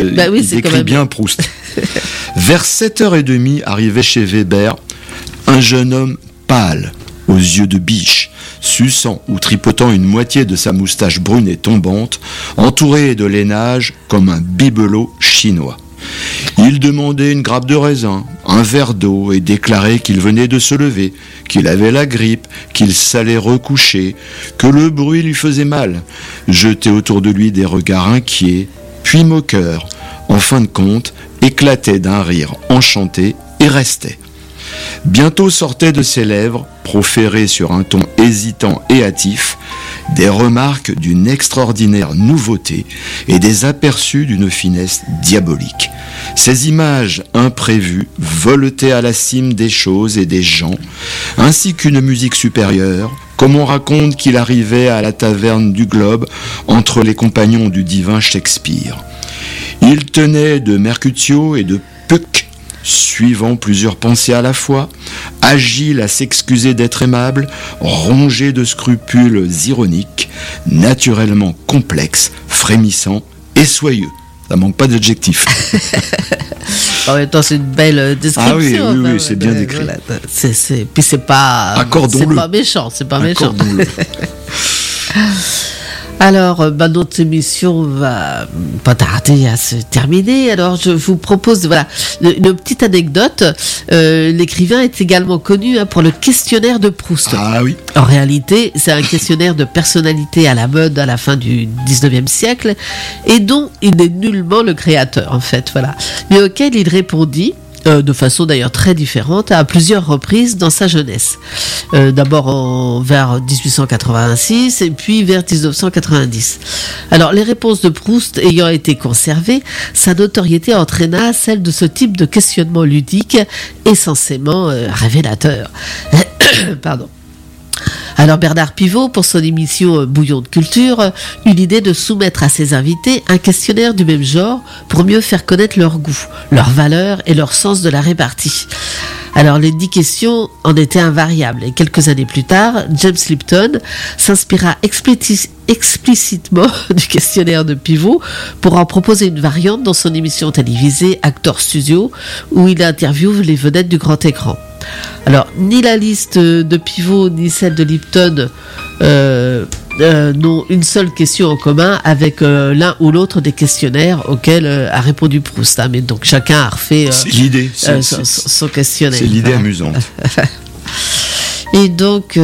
il décrit bien Proust. Vers 7h30 arrivait chez Weber un jeune homme pâle, aux yeux de biche, suçant ou tripotant une moitié de sa moustache brune et tombante, entouré de lainage comme un bibelot chinois. Il demandait une grappe de raisin, un verre d'eau et déclarait qu'il venait de se lever, qu'il avait la grippe, qu'il s'allait recoucher, que le bruit lui faisait mal. Jetait autour de lui des regards inquiets, puis moqueurs. En fin de compte, éclatait d'un rire enchanté et restait. Bientôt sortaient de ses lèvres, proférées sur un ton hésitant et hâtif, des remarques d'une extraordinaire nouveauté et des aperçus d'une finesse diabolique. Ces images imprévues voletaient à la cime des choses et des gens, ainsi qu'une musique supérieure, comme on raconte qu'il arrivait à la taverne du Globe entre les compagnons du divin Shakespeare. Il tenait de Mercutio et de Puck, suivant plusieurs pensées à la fois, agile à s'excuser d'être aimable, rongé de scrupules ironiques, naturellement complexe, frémissant et soyeux. Ça manque pas d'adjectifs. En même temps, c'est une belle description. Ah oui, c'est bien décrit. Voilà. Puis c'est pas méchant, c'est pas méchant. Alors, notre émission va pas tarder à se terminer. Alors, je vous propose, une petite anecdote. L'écrivain est également connu pour le questionnaire de Proust. Ah oui. En réalité, c'est un questionnaire de personnalité à la mode à la fin du 19e siècle et dont il n'est nullement le créateur, en fait, mais auquel il répondit de façon d'ailleurs très différente à plusieurs reprises dans sa jeunesse. D'abord vers 1886 et puis vers 1990. Alors les réponses de Proust ayant été conservées, sa notoriété entraîna celle de ce type de questionnement ludique essentiellement révélateur. Pardon. Alors Bernard Pivot, pour son émission Bouillon de culture, eut l'idée de soumettre à ses invités un questionnaire du même genre pour mieux faire connaître leur goût, leurs valeurs et leur sens de la répartie. Alors les 10 questions en étaient invariables et quelques années plus tard, James Lipton s'inspira explicitement du questionnaire de Pivot pour en proposer une variante dans son émission télévisée Actors Studio où il interviewe les vedettes du grand écran. Alors, ni la liste de Pivot ni celle de Lipton n'ont une seule question en commun avec l'un ou l'autre des questionnaires auxquels a répondu Proust. Mais donc chacun a refait son questionnaire. C'est l'idée amusante. Et donc...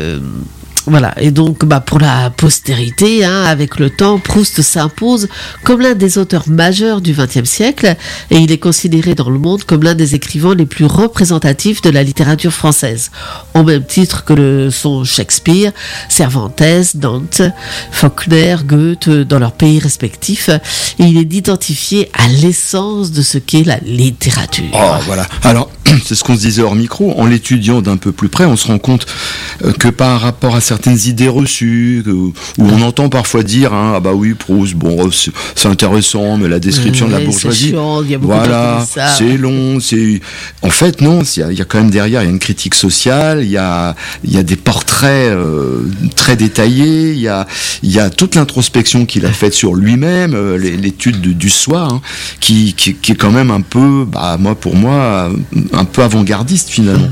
Et donc pour la postérité, avec le temps, Proust s'impose comme l'un des auteurs majeurs du XXe siècle et il est considéré dans le monde comme l'un des écrivains les plus représentatifs de la littérature française, au même titre que le sont Shakespeare, Cervantes, Dante, Faulkner, Goethe dans leurs pays respectifs, et il est identifié à l'essence de ce qu'est la littérature. Oh voilà, alors c'est ce qu'on se disait hors micro, en l'étudiant d'un peu plus près, on se rend compte que par rapport à certaines idées reçues, où on entend parfois dire Proust, c'est intéressant, mais la description de la bourgeoisie, c'est chiant, il y a beaucoup de ça. C'est long, en fait non, il y a quand même derrière, il y a une critique sociale, il y a des portraits très détaillés, il y a toute l'introspection qu'il a faite sur lui-même, l'étude du soi, qui est quand même un peu, pour moi, un peu avant-gardiste finalement.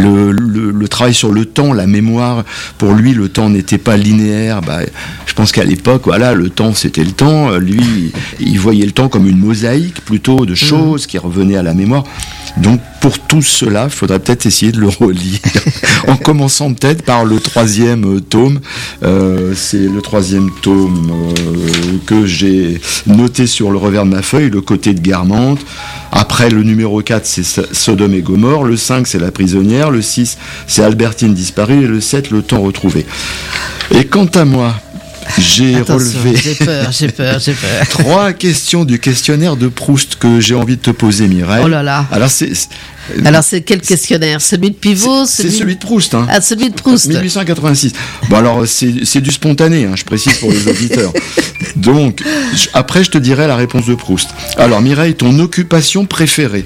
Le travail sur le temps, la mémoire, pour lui le temps n'était pas linéaire. Je pense qu'à l'époque, le temps c'était le temps. Lui, il voyait le temps comme une mosaïque plutôt de choses qui revenaient à la mémoire. Donc pour tout cela, il faudrait peut-être essayer de le relire en commençant peut-être par le 3e tome. C'est le 3e tome que j'ai noté sur le revers de ma feuille, le côté de Guermantes. Après, le numéro 4, c'est Sodome et Gomorrhe. Le 5, c'est La prisonnière. Le 6, c'est Albertine disparue. Et le 7, Le temps retrouvé. Et quant à moi, j'ai relevé j'ai peur 3 questions du questionnaire de Proust que j'ai envie de te poser, Mireille. Oh là là. Alors c'est quel questionnaire? Celui de Pivot? C'est celui de Proust. Celui de Proust. 1886. Alors c'est du spontané, je précise pour les auditeurs. Donc, après je te dirai la réponse de Proust. Alors Mireille, ton occupation préférée?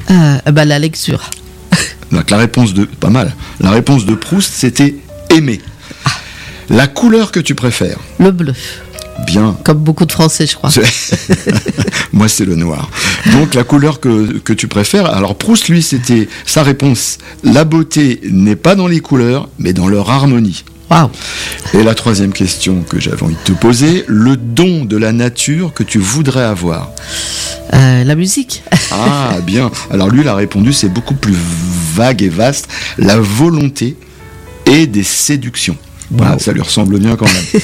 La lecture. Donc la réponse de Proust, c'était aimer. La couleur que tu préfères? Le bleu. Bien. Comme beaucoup de Français, je crois. Moi, c'est le noir. Donc, la couleur que tu préfères. Alors, Proust, lui, c'était sa réponse. La beauté n'est pas dans les couleurs, mais dans leur harmonie. Waouh. Et la troisième question que j'avais envie de te poser, le don de la nature que tu voudrais avoir. La musique. Ah, bien. Alors, lui, il a répondu, c'est beaucoup plus vague et vaste. La volonté et des séductions. Voilà, Wow. ça lui ressemble bien quand même.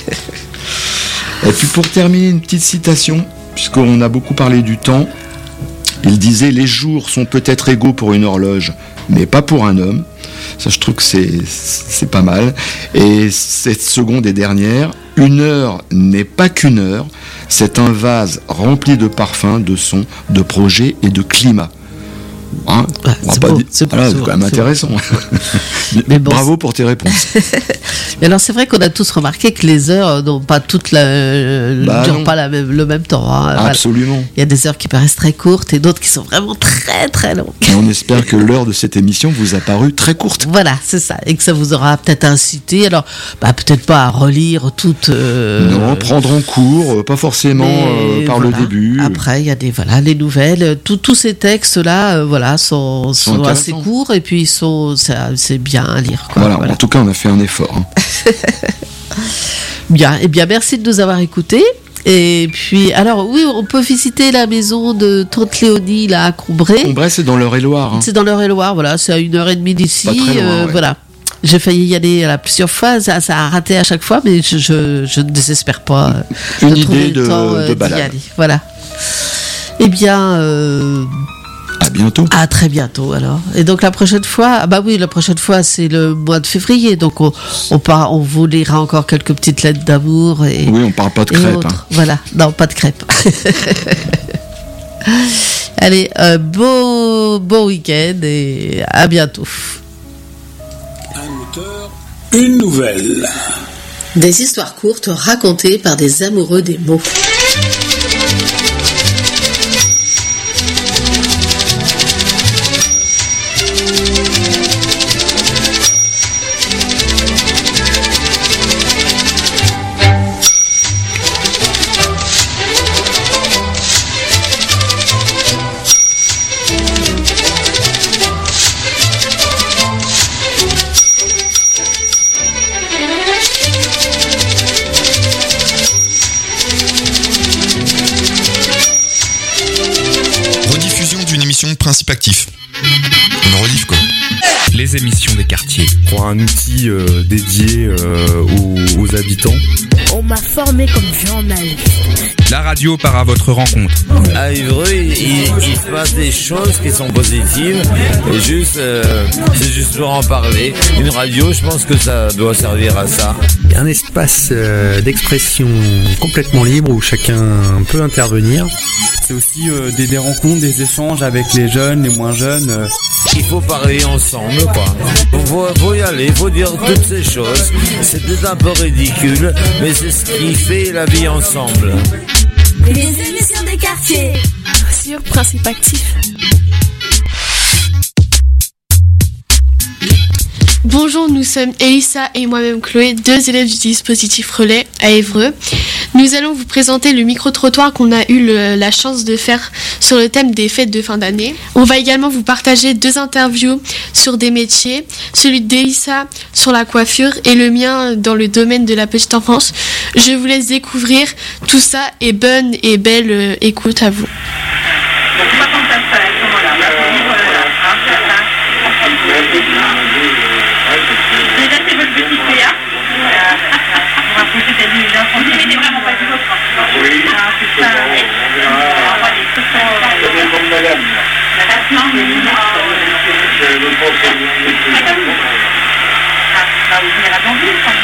Et puis pour terminer, une petite citation, puisqu'on a beaucoup parlé du temps. Il disait « Les jours sont peut-être égaux pour une horloge, mais pas pour un homme ». Ça, je trouve que c'est pas mal. Et cette seconde et dernière, « Une heure n'est pas qu'une heure, c'est un vase rempli de parfums, de sons, de projets et de climat ». Hein, C'est beau, c'est voilà, c'est beau, quand même c'est intéressant. Mais bon, bravo pour tes réponses. Mais alors c'est vrai qu'on a tous remarqué que les heures n'ont pas toutes durent non. pas le même temps. Hein. Voilà. Absolument. Il y a des heures qui paraissent très courtes et d'autres qui sont vraiment très très longues. Et on espère que l'heure de cette émission vous a paru très courte. Voilà, c'est ça, et que ça vous aura peut-être incité. Alors, peut-être pas à relire toutes. Non, prendre en cours, pas forcément mais par voilà. le début. Après, il y a les nouvelles. Tous ces textes-là, sont assez intéressants. courts et puis c'est bien à lire. Quoi. Voilà, en tout cas, on a fait un effort. Hein. Bien, et bien, merci de nous avoir écoutés. Et puis, alors, oui, on peut visiter la maison de Tante Léonie, là, à Combray. Combray, c'est dans l'Eure-et-Loire. Hein. C'est dans l'Eure-et-Loire, voilà, c'est à 1h30 d'ici. Pas très loin, ouais. Voilà. J'ai failli y aller plusieurs fois, ça a raté à chaque fois, mais je ne désespère pas Une de trouver idée le temps de d'y balade. aller. Voilà. Eh bien, À bientôt. à très bientôt alors. Et donc la prochaine fois, la prochaine fois c'est le mois de février, donc on vous lira encore quelques petites lettres d'amour et Oui, on parle pas de et crêpes. autres. Hein. Voilà, non, pas de crêpes. Allez, bon week-end et à bientôt. Un auteur, une nouvelle. Des histoires courtes racontées par des amoureux des mots. Rediffusion d'une émission de Principe Actif. On relive quoi. Les émissions des quartiers. Pour un outil dédié aux habitants. On m'a formé comme journaliste. La radio part à votre rencontre. À Évreux, il se passe des choses qui sont positives et c'est juste pour en parler. Une radio, je pense que ça doit servir à ça. Il y a un espace d'expression complètement libre où chacun peut intervenir. C'est aussi des rencontres, des échanges avec les jeunes, les moins jeunes. Il faut parler ensemble, quoi. Faut y aller, faut dire toutes ces choses. C'est peut-être un peu ridicule, mais c'est ce qui fait la vie ensemble. Les émissions des quartiers. Sur Principe Actif. Bonjour, nous sommes Elissa et moi-même Chloé, deux élèves du dispositif Relais à Évreux. Nous allons vous présenter le micro-trottoir qu'on a eu la chance de faire sur le thème des fêtes de fin d'année. On va également vous partager deux interviews sur des métiers, celui d'Elissa sur la coiffure et le mien dans le domaine de la petite enfance. Je vous laisse découvrir tout ça et bonne et belle écoute à vous. Donc, pas quand ça se passe à ce moment-là. Déjà, c'est votre petit PA. On va pousser ta vie les enfants. Vous mettez vraiment pas du votre. Oui. C'est ça. On va les trucs comme madame. Non, mais bah, vous venez à Blanville, quand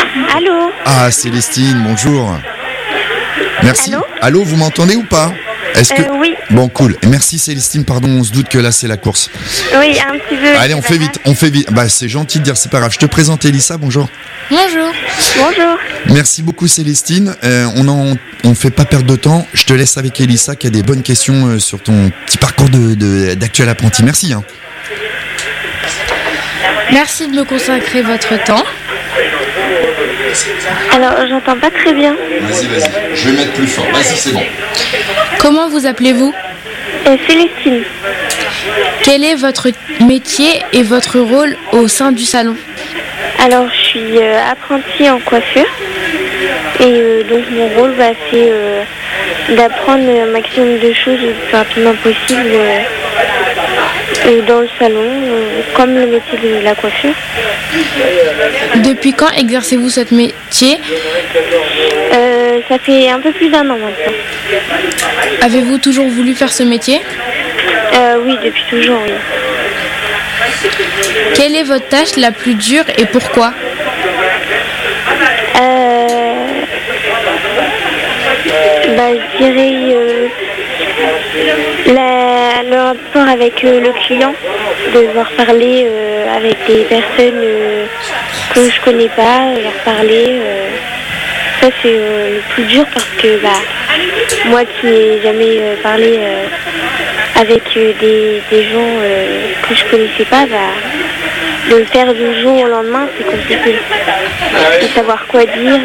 Ah, Célestine, bonjour. Merci. Allô ? Allô, vous m'entendez ou pas ? Est-ce que... Oui. Bon, cool. Et merci Célestine, pardon, on se doute que là c'est la course. Oui, un petit peu. Allez, on fait vite. Bah, c'est gentil de dire, c'est pas grave. Je te présente Elissa, bonjour. Bonjour. Bonjour. Merci beaucoup Célestine. On fait pas perdre de temps. Je te laisse avec Elissa qui a des bonnes questions sur ton petit parcours d'actuel apprenti. Merci. Merci de me consacrer votre temps. Alors, j'entends pas très bien. Vas-y. Je vais mettre plus fort. Vas-y, c'est bon. Comment vous appelez-vous ? Célestine. Quel est votre métier et votre rôle au sein du salon ? Alors, je suis apprentie en coiffure. Et donc, mon rôle, c'est d'apprendre un maximum de choses le plus rapidement possible dans le salon, comme le métier de la coiffure. Depuis quand exercez-vous ce métier ? Ça fait un peu plus d'1 an maintenant. Avez-vous toujours voulu faire ce métier ? Oui, depuis toujours, oui. Quelle est votre tâche la plus dure et pourquoi ? Je dirais le rapport avec le client, devoir parler avec des personnes que je connais pas, leur parler. Ça c'est le plus dur parce que moi qui n'ai jamais parlé avec des gens que je connaissais pas, de le faire du jour au lendemain, c'est compliqué. De savoir quoi dire,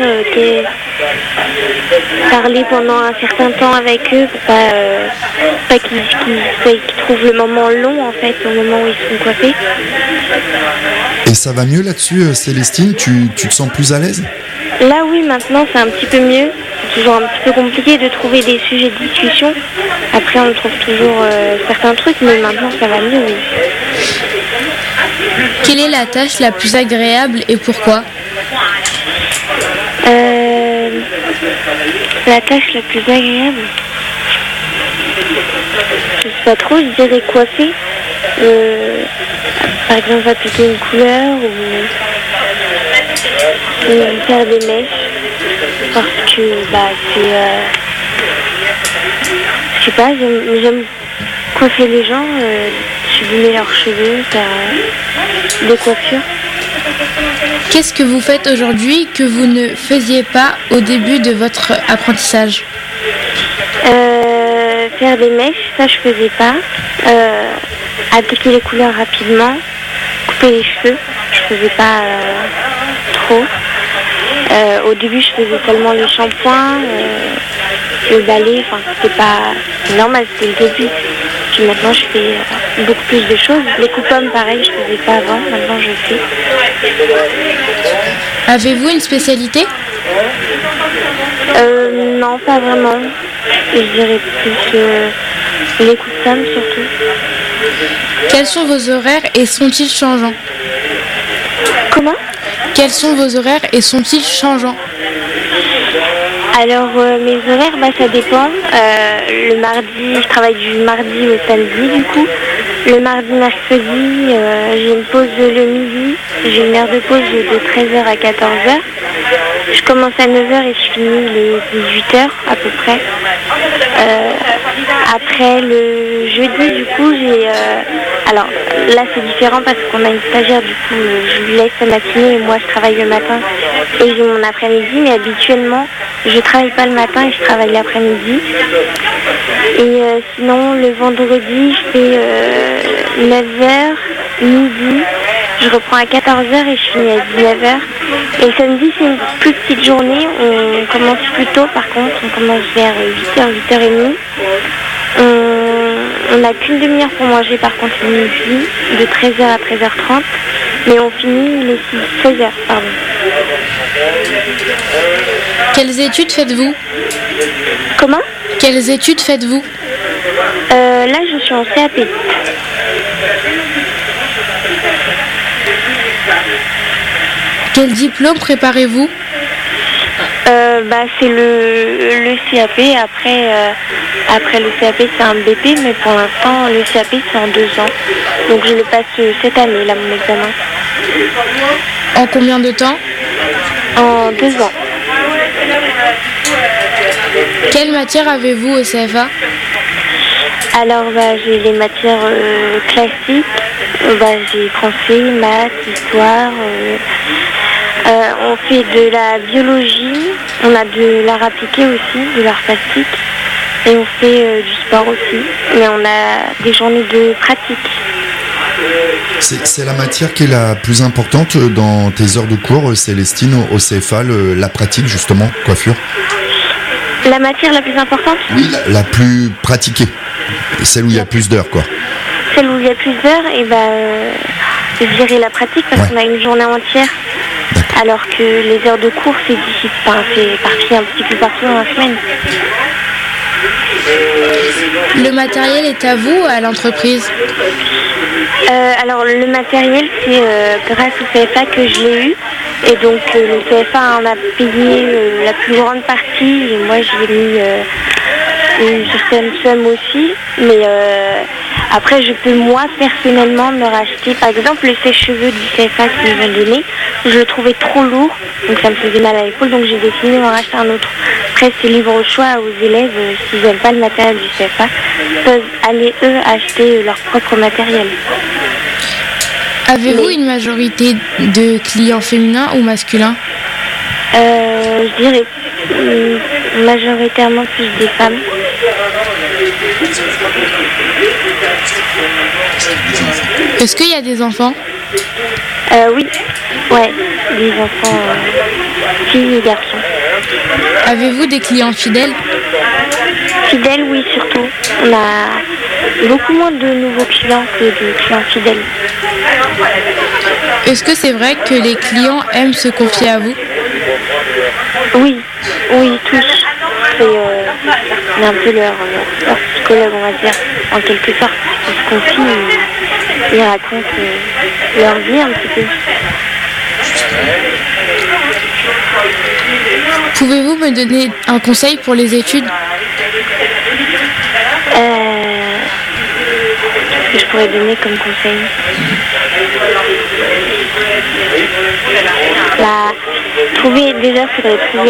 parler pendant un certain temps avec eux pour pas qu'ils trouvent le moment long en fait, au moment où ils sont coiffés. Et ça va mieux là-dessus, Célestine ? Tu te sens plus à l'aise ? Là oui, maintenant c'est un petit peu mieux. C'est toujours un petit peu compliqué de trouver des sujets de discussion. Après on trouve toujours certains trucs, mais maintenant ça va mieux, oui. Quelle est la tâche la plus agréable et pourquoi ? La tâche la plus agréable, je sais pas trop, je dirais coiffer. Par exemple, appliquer une couleur ou faire des mèches. Parce que je sais pas, j'aime coiffer les gens, sublimer leurs cheveux, faire des coiffures. Qu'est-ce que vous faites aujourd'hui que vous ne faisiez pas au début de votre apprentissage ? Faire des mèches, ça je faisais pas. Appliquer les couleurs rapidement, couper les cheveux, je faisais pas trop. Au début je faisais seulement les shampoings, le balai, c'était pas normal, c'était le début. Puis maintenant je fais beaucoup plus de choses. Les coupe-hommes pareil, je faisais pas avant, maintenant je fais. Avez-vous une spécialité ? Non, pas vraiment. Je dirais plus les coupe-hommes surtout. Quels sont vos horaires et sont-ils changeants ? Comment ? Quels sont vos horaires et sont-ils changeants ? Alors mes horaires, ça dépend. Le mardi, je travaille du mardi au samedi du coup. Le mardi, mercredi, j'ai une pause le midi. J'ai une heure de pause de 13h à 14h. Je commence à 9h et je finis les 18h à peu près. Après le jeudi, du coup, j'ai... alors là, c'est différent parce qu'on a une stagiaire, du coup, je lui laisse sa matinée et moi, je travaille le matin et j'ai mon après-midi. Mais habituellement, je travaille pas le matin et je travaille l'après-midi. Et sinon, le vendredi, je fais 9h, midi. Je reprends à 14h et je finis à 19h. Et samedi, c'est une plus petite journée. On commence plus tôt, par contre. On commence vers 8h, 8h30. On n'a qu'une demi-heure pour manger, par contre, le midi, de 13h à 13h30. Mais on finit les 16h, pardon. Quelles études faites-vous ? Comment ? Quelles études faites-vous ? Là, je suis en CAP. Quel diplôme préparez-vous ? C'est le CAP. Après le CAP, c'est un BP, mais pour l'instant, le CAP, c'est en 2 ans. Donc, je le passe cette année, là, mon examen. En combien de temps ? En 2 ans. Quelle matière avez-vous au CFA ? Alors, j'ai les matières classiques. J'ai français, maths, histoire. On fait de la biologie. On a de l'art appliqué aussi, de l'art plastique. Et on fait du sport aussi. Mais on a des journées de pratique. C'est la matière qui est la plus importante dans tes heures de cours, Célestine, au CFA, la pratique justement, coiffure? La matière la plus importante? Oui, la plus pratiquée. Celle où il y a plus d'heures, quoi. Celle où il y a plus d'heures, je dirais la pratique parce qu'on a une journée entière. Alors que les heures de cours, c'est parti un petit peu partout dans la semaine. Le matériel est à vous ou à l'entreprise? Alors le matériel, c'est grâce au CFA que je l'ai eu. Et donc le CFA en a payé la plus grande partie. Et moi j'ai mis une certaine somme aussi. Mais après je peux moi personnellement me racheter. Par exemple le sèche-cheveux du CFA qu'ils m'ont donné, je le trouvais trop lourd. Donc ça me faisait mal à l'épaule. Donc j'ai décidé d'en racheter un autre. Après c'est libre au choix aux élèves. S'ils n'aiment pas le matériel du CFA, peuvent aller eux acheter leur propre matériel. Avez-vous une majorité de clients féminins ou masculins? Je dirais majoritairement plus des femmes. Est-ce qu'il y a des enfants? Oui, des enfants, filles et garçons. Avez-vous des clients fidèles? Fidèles, oui, surtout. On a beaucoup moins de nouveaux clients que de clients fidèles. Est-ce que c'est vrai que les clients aiment se confier à vous? Oui, tous. C'est un peu leur psychologue, on va dire, en quelque sorte. Ils se confient, ils racontent leur vie un petit peu. Pouvez-vous me donner un conseil pour les études? Qu'est-ce que je pourrais donner comme conseil? Il faudrait trouver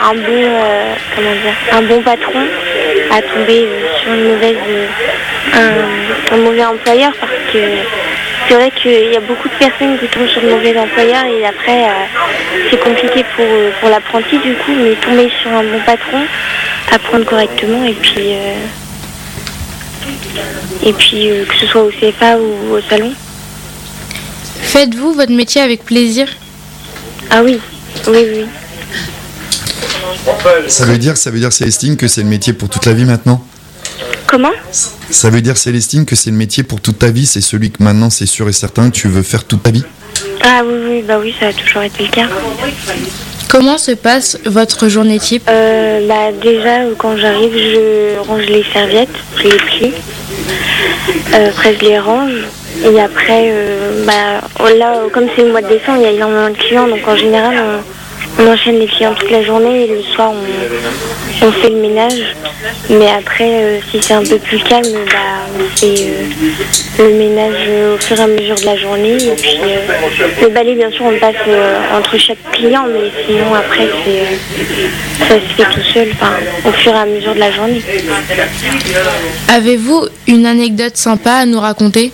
un bon patron à tomber sur un mauvais employeur, parce que c'est vrai qu'il y a beaucoup de personnes qui tombent sur de mauvais employeurs et après c'est compliqué pour l'apprenti du coup, mais tomber sur un bon patron, apprendre correctement et puis que ce soit au CFA ou au salon. Faites-vous votre métier avec plaisir? Ah oui. Ça veut dire Célestine que c'est le métier pour toute la vie maintenant? Comment? Ça veut dire Célestine que c'est le métier pour toute ta vie, c'est celui que maintenant c'est sûr et certain que tu veux faire toute ta vie? Ah oui, ça a toujours été le cas. Comment se passe votre journée type? Déjà quand j'arrive, je range les serviettes, je les plie, après je les range. Et après, là, comme c'est le mois de décembre, il y a énormément de clients, donc en général, on enchaîne les clients toute la journée et le soir, on fait le ménage. Mais après, si c'est un peu plus calme, on fait le ménage au fur et à mesure de la journée. Et puis, le balai, bien sûr, on le passe entre chaque client, mais sinon, après, ça se fait tout seul, au fur et à mesure de la journée. Avez-vous une anecdote sympa à nous raconter?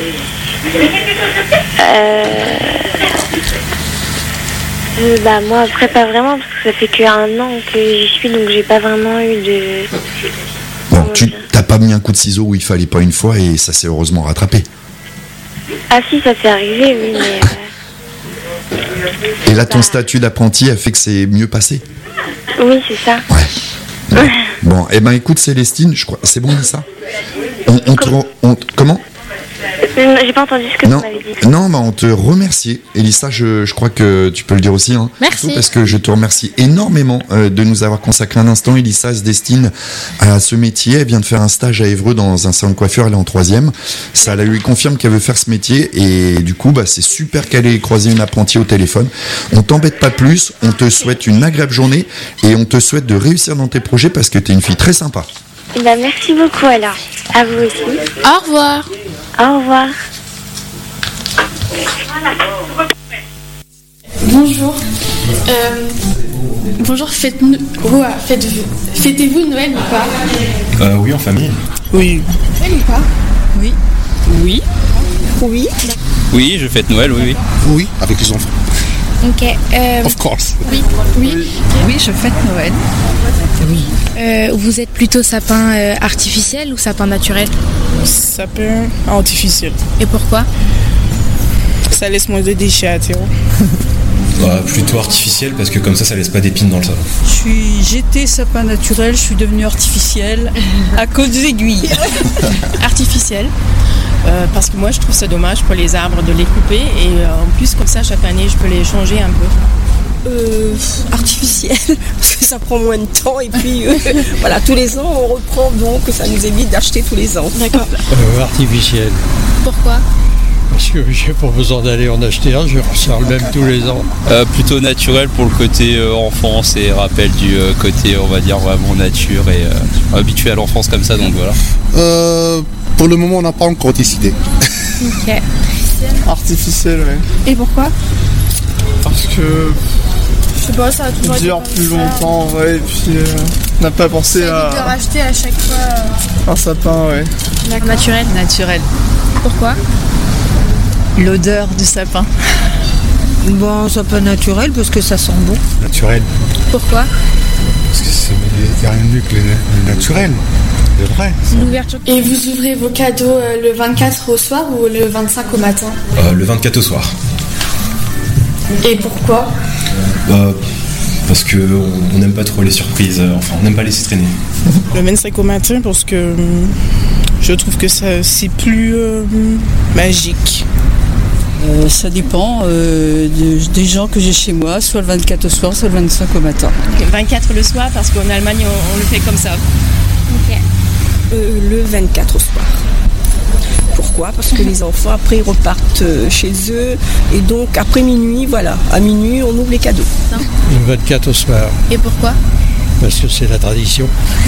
Moi après pas vraiment, parce que ça fait que1 an que j'y suis, donc j'ai pas vraiment eu de... Bon, tu t'as pas mis un coup de ciseau où il fallait pas une fois et ça s'est heureusement rattrapé. Ah si, ça s'est arrivé, oui, mais... Et là ton statut d'apprenti a fait que c'est mieux passé? Oui, c'est ça. Ouais. Bon, écoute Célestine, je crois... C'est bon dit ça? Comment? J'ai pas entendu ce que tu m'avais dit. Non, on te remercie. Elissa, je crois que tu peux le dire aussi. Merci. Surtout parce que je te remercie énormément de nous avoir consacré un instant. Elissa se destine à ce métier. Elle vient de faire un stage à Évreux dans un salon de coiffure. Elle est en 3e. Ça lui confirme qu'elle veut faire ce métier. Et du coup, c'est super qu'elle ait croisé une apprentie au téléphone. On t'embête pas plus. On te souhaite une agréable journée. Et on te souhaite de réussir dans tes projets parce que t'es une fille très sympa. Merci beaucoup alors. À vous aussi. Au revoir. Au revoir. Bonjour. Bonjour, fêtez-vous Noël ou pas? Oui, en famille. Oui. Noël ou pas? Oui. Oui. Oui. Oui, je fête Noël, oui. Oui, avec les enfants. Ok. Of course. Oui. Oui. Oui, je fête Noël. Oui. Vous êtes plutôt sapin artificiel ou sapin naturel? Sapin artificiel. Et pourquoi? Ça laisse moins de déchets à terre. Plutôt artificiel parce que comme ça laisse pas d'épines dans le salon. J'étais sapin naturel, je suis devenue artificielle à cause des aiguilles. Artificiel. Parce que moi je trouve ça dommage pour les arbres de les couper et en plus comme ça chaque année je peux les changer un peu. Artificiel, parce que ça prend moins de temps et puis voilà, tous les ans on reprend, donc ça nous évite d'acheter tous les ans. D'accord. Artificiel. Pourquoi? Parce que j'ai pas besoin d'aller en acheter un, je ressors le même tous les ans. Plutôt naturel pour le côté enfance et rappel du côté, on va dire, vraiment nature et habitué à l'enfance comme ça, donc voilà. Pour le moment, on n'a pas encore décidé. Ok. Artificiel, ouais. Et pourquoi? Parce que Je sais pas, ça a toujours été dure comme plus ça. longtemps, ouais, et puis on n'a pas pensé Ça évite de à racheter à chaque fois. un sapin, ouais. Naturel. Naturel. Pourquoi? L'odeur du sapin. Bon, sapin naturel parce que ça sent bon. Naturel. Pourquoi? Parce que il n'y a rien de mieux que le naturel. C'est vrai. L'ouverture. Et vous ouvrez vos cadeaux le 24 au soir ou le 25 au matin? Le 24 au soir. Et pourquoi? Parce que on n'aime pas trop les surprises, enfin on n'aime pas laisser traîner. Le 25 au matin parce que je trouve que c'est plus magique. Ça dépend des gens que j'ai chez moi, soit le 24 au soir, soit le 25 au matin. Le 24 le soir parce qu'en Allemagne on le fait comme ça. Ok. Le 24 au soir. Pourquoi? Parce que les enfants après ils repartent chez eux et donc après minuit, voilà, à minuit on ouvre les cadeaux. Le 24 au soir, Et pourquoi? parce que c'est la tradition.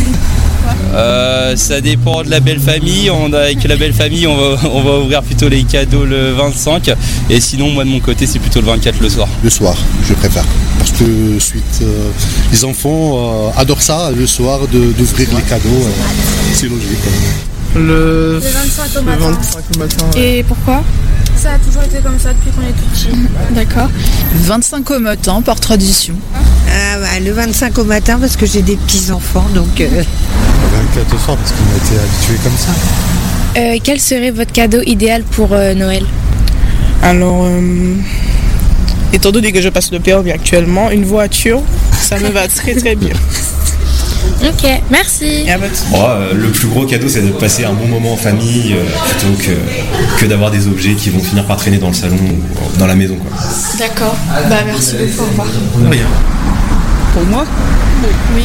Ça dépend de la belle famille. Avec la belle famille, on va ouvrir plutôt les cadeaux le 25. Et sinon, moi de mon côté, c'est plutôt le 24 le soir. Le soir, je préfère. Parce que les enfants adorent ça, le soir, d'ouvrir les cadeaux. C'est logique. Le 25 au matin. Le 25 au matin. Et pourquoi? Ça a toujours été comme ça depuis qu'on est tout petit. D'accord. 25 au matin par tradition. Ah bah, le 25 au matin parce que j'ai des petits-enfants, donc... Le 24 au soir parce qu'on a été habitués comme ça. Quel serait votre cadeau idéal pour Noël? Alors, étant donné que je passe le permis actuellement, une voiture, ça me va très très bien. Ok, merci. Le plus gros cadeau, c'est de passer un bon moment en famille plutôt que d'avoir des objets qui vont finir par traîner dans le salon ou dans la maison, quoi. D'accord. Bah merci beaucoup, au revoir. Rien. Pour moi? Oui.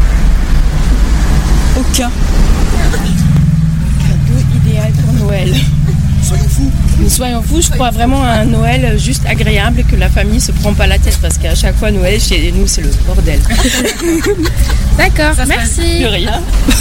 Aucun. Cadeau idéal pour Noël. Soyons fous. Soyons fous, je crois vraiment à un Noël juste agréable et que la famille se prend pas la tête parce qu'à chaque fois Noël chez nous c'est le bordel. D'accord, merci. De rien.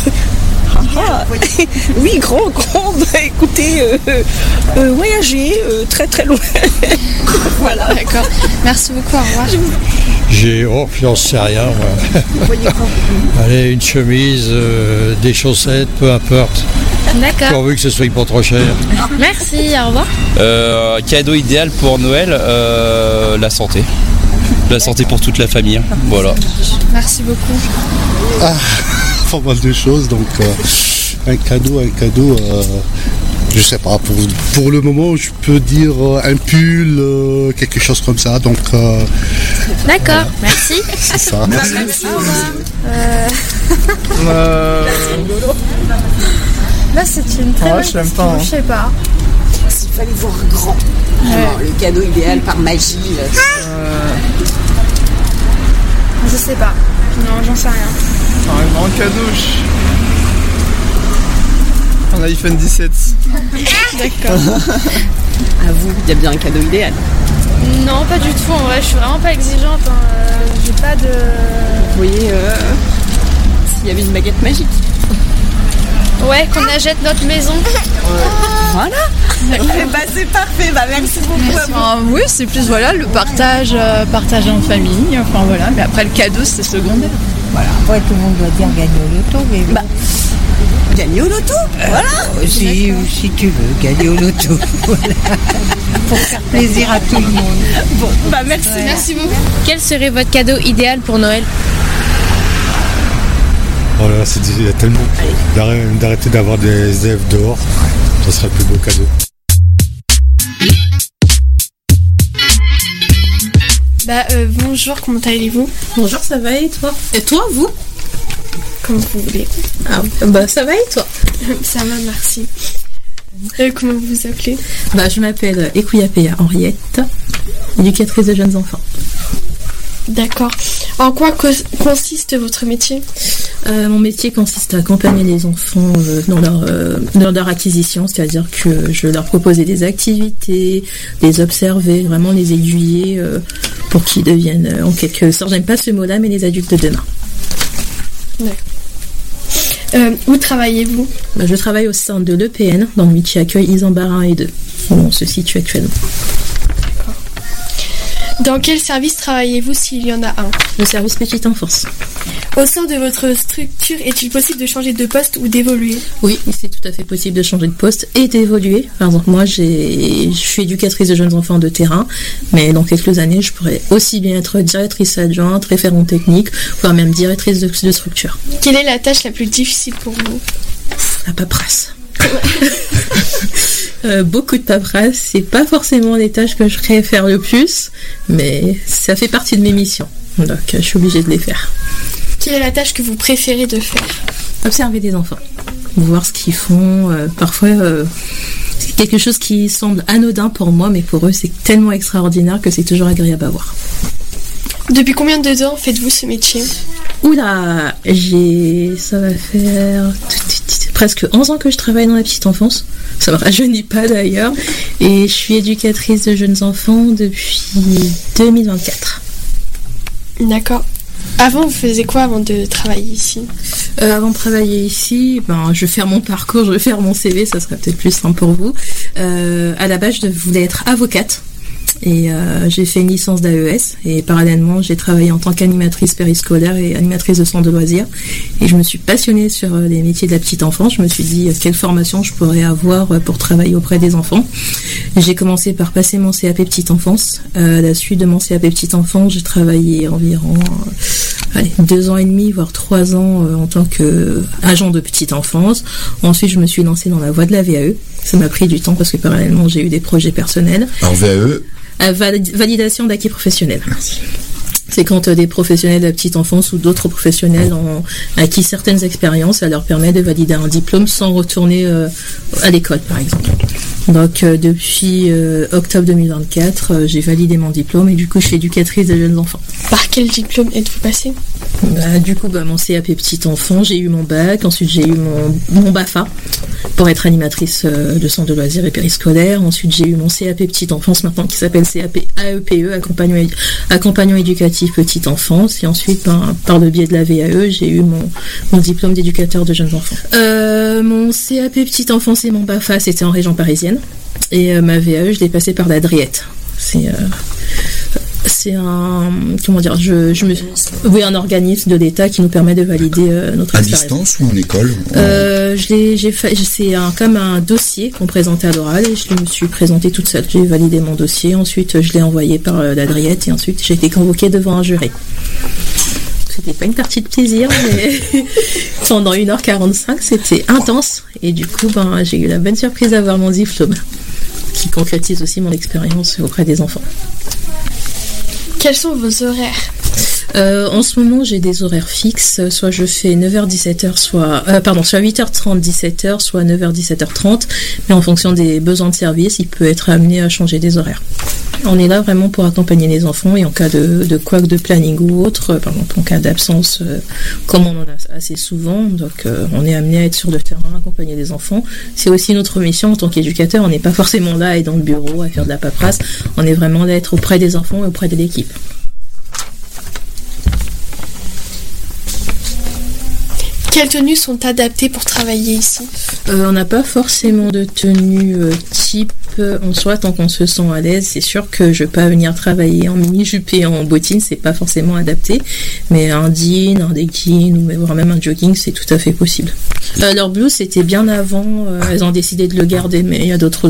Oui, grand. Écoutez, voyager très très loin. Voilà. D'accord. Merci beaucoup, au revoir. J'en sais rien, moi. Allez, une chemise, des chaussettes, peu importe. D'accord. Pourvu que ce soit pas trop cher. Merci, au revoir. Cadeau idéal pour Noël, la santé. La santé pour toute la famille. Voilà. Merci beaucoup. Pas mal de choses, donc un cadeau, je sais pas, pour le moment je peux dire un pull, quelque chose comme ça, donc D'accord, merci. c'est ça. Merci. Là c'est une très bonne question, je sais pas. S'il fallait voir grand, le cadeau idéal par magie. Je sais pas. Non, j'en sais rien. Un grand cadeau. Un iPhone 17. D'accord. À vous, il y a bien un cadeau idéal. Non, pas du tout. En vrai, je suis vraiment pas exigeante. J'ai pas de... Vous voyez, s'il y avait une baguette magique. Ouais, qu'on achète notre maison. Voilà. C'est parfait. Merci beaucoup. Oui, c'est plus le partage en famille. Enfin voilà, mais après le cadeau c'est secondaire. Voilà, après tout le monde doit dire gagner au loto, mais Gagner au loto, voilà. Si tu veux, gagner au loto, voilà. Pour faire plaisir à tout le monde. Bon, merci. Ouais. Merci beaucoup. Quel serait votre cadeau idéal pour Noël? Oh là là, il y a tellement d'arrêter d'avoir des élèves dehors, ça serait le plus beau cadeau. Bonjour, comment allez-vous? Bonjour, ça va et toi? Et toi, vous? Comme vous voulez. Ça va et toi? Ça va, merci. Comment vous vous appelez? Je m'appelle Ekuyapea Henriette, éducatrice de jeunes enfants. D'accord. En quoi consiste votre métier? Mon métier consiste à accompagner les enfants dans leur acquisition, c'est-à-dire que je leur proposais des activités, les observer, vraiment les aiguiller pour qu'ils deviennent en quelque sorte, j'aime pas ce mot-là, mais les adultes de demain. D'accord. Où travaillez-vous? Je travaille au sein de l'EPN, dans le qui accueille Isambard 1 et 2, où on se situe actuellement. D'accord. Dans quel service travaillez-vous s'il y en a un? Le service petite enfance. Au sein de votre structure, est-il possible de changer de poste ou d'évoluer? Oui, c'est tout à fait possible de changer de poste et d'évoluer. Par exemple, moi, je suis éducatrice de jeunes enfants de terrain, mais dans quelques années, je pourrais aussi bien être directrice adjointe, référente technique, voire même directrice de structure. Quelle est la tâche la plus difficile pour vous? La paperasse. Beaucoup de paperasse, c'est pas forcément les tâches que je préfère le plus, mais ça fait partie de mes missions, donc je suis obligée de les faire. Quelle est la tâche que vous préférez de faire? Observer des enfants, voir ce qu'ils font. Parfois, c'est quelque chose qui semble anodin pour moi, mais pour eux, c'est tellement extraordinaire que c'est toujours agréable à voir. Depuis combien de temps faites-vous ce métier? Oula, ça va faire presque 11 ans que je travaille dans la petite enfance. Ça ne me rajeunit pas d'ailleurs. Et je suis éducatrice de jeunes enfants depuis 2024. D'accord. Avant, vous faisiez quoi avant de travailler ici? Avant de travailler ici, je vais faire mon parcours, je vais faire mon CV, ça sera peut-être plus simple pour vous. À la base, je voulais être avocate. Et j'ai fait une licence d'AES et parallèlement j'ai travaillé en tant qu'animatrice périscolaire et animatrice de centre de loisirs et je me suis passionnée sur les métiers de la petite enfance. Je me suis dit quelle formation je pourrais avoir pour travailler auprès des enfants. J'ai commencé par passer mon CAP petite enfance. À la suite de mon CAP petite enfance, j'ai travaillé environ 2 ans et demi voire 3 ans en tant qu'agent de petite enfance. Ensuite je me suis lancée dans la voie de la VAE. Ça m'a pris du temps parce que parallèlement j'ai eu des projets personnels. Alors VAE, validation d'acquis professionnel. Merci. C'est quand des professionnels de la petite enfance ou d'autres professionnels ont acquis certaines expériences, ça leur permet de valider un diplôme sans retourner à l'école, par exemple. Donc, depuis octobre 2024, j'ai validé mon diplôme et du coup, je suis éducatrice de jeunes enfants. Par quel diplôme êtes-vous passé? Du coup, mon CAP petit enfant, j'ai eu mon bac, ensuite j'ai eu mon BAFA pour être animatrice de centre de loisirs et périscolaire. Ensuite, j'ai eu mon CAP petite enfance maintenant qui s'appelle CAP AEPE, accompagnant éducatif petite enfance. Et ensuite, par le biais de la VAE, j'ai eu mon diplôme d'éducateur de jeunes enfants. Mon CAP petite enfance et mon BAFA, c'était en région parisienne. Et ma VAE, je l'ai passé par la Driette. C'est un, un organisme de l'État qui nous permet de valider notre expérience. À distance ou en école? C'est comme un dossier qu'on présentait à l'oral et je me suis présentée toute seule. J'ai validé mon dossier, ensuite je l'ai envoyé par la Driette et ensuite j'ai été convoquée devant un jury. C'était pas une partie de plaisir, mais pendant 1h45, c'était intense et du coup, j'ai eu la bonne surprise d'avoir mon diplôme qui concrétise aussi mon expérience auprès des enfants. Quels sont vos horaires? En ce moment, j'ai des horaires fixes. Soit je fais 9h-17h, soit 8h30, 17h, soit 9h-17h30. Mais en fonction des besoins de service, il peut être amené à changer des horaires. On est là vraiment pour accompagner les enfants et en cas de couac de planning ou autre, par exemple en cas d'absence, comme on en a assez souvent, donc on est amené à être sur le terrain, accompagner les enfants. C'est aussi notre mission en tant qu'éducateur. On n'est pas forcément là à être dans le bureau, à faire de la paperasse. On est vraiment là à être auprès des enfants et auprès de l'équipe. Quelles tenues sont adaptées pour travailler ici? On n'a pas forcément de tenue type peu en soi, tant qu'on se sent à l'aise, c'est sûr que je vais pas venir travailler en mini-jupe et en bottines, c'est pas forcément adapté, mais un jean, un legging ou voire même un jogging, c'est tout à fait possible. Leur blouse, c'était bien avant, elles ont décidé de le garder, mais il y a d'autres